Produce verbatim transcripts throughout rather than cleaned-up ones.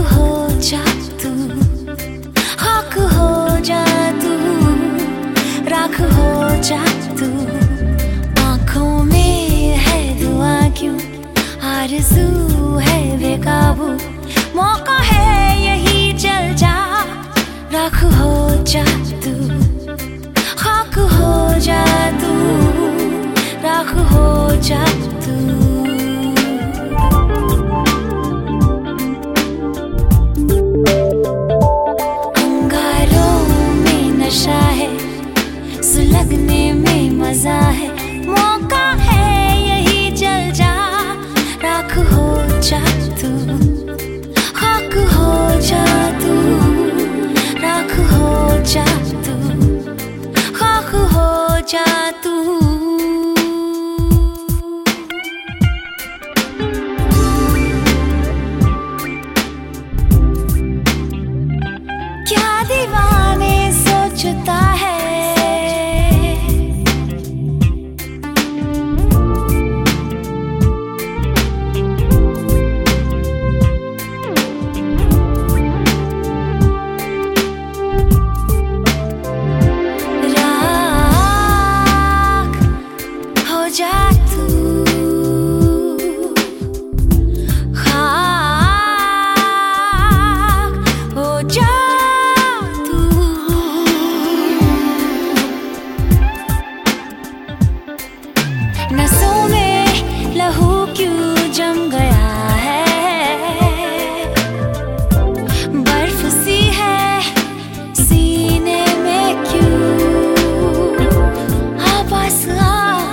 हो जा तू, खाक हो जा तू, राख हो जा तू। आँखों में है दुआ क्यों, आरज़ू है बेकाबू, मौका है यही जल जा। राख हो जा तू, खाक हो जा तू, राख हो जा तू। नशा है, सुलगने में मजा है, मौका है यही जल जा। राख हो जा तू, खाक हो जा तू, राख हो जा तू, खाक हो जा तू। क्या दीवाने सोचता है, राख हो जा तू, खाक हो जा। नसों में लहू क्यों जम गया है, बर्फ सी है सीने में क्यों। आवाज़ आ,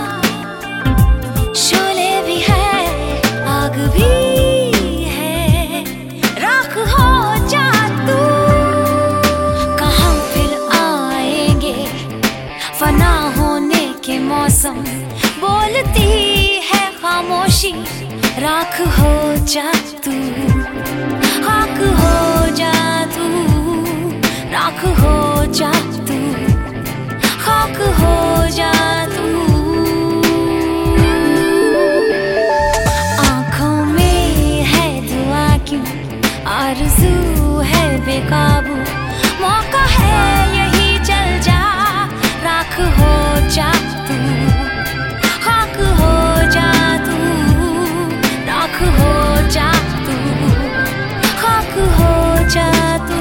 शोले भी है, आग भी है, राख हो जा तू। कहाँ फिर आएंगे फना होने के मौसम, बोलती है खामोशी। राख हो जा तू, खाक हो जा तू, राख हो जा तू, खाक हो जा तू। आँखों में है दुआ क्यों, आरज़ू है बेकाबू, मौका है यही जल जा। राख हो जा तू, खाक हो जा तू, राख हो जा तू, खाक हो जा तू।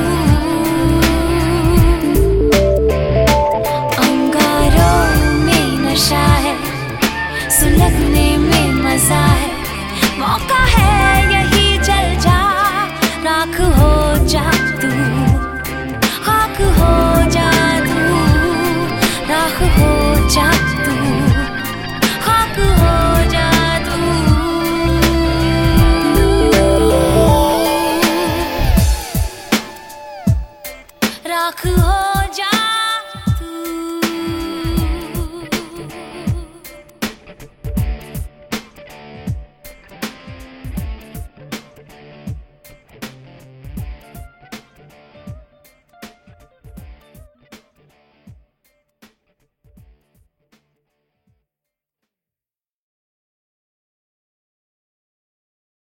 अंगारों में नशा है, सुलगने में मजा है, मौका है यही जल जा। राख हो जा तू, खाक हो जा तू, राख हो जा तू, खाक हो जा तू। राख हो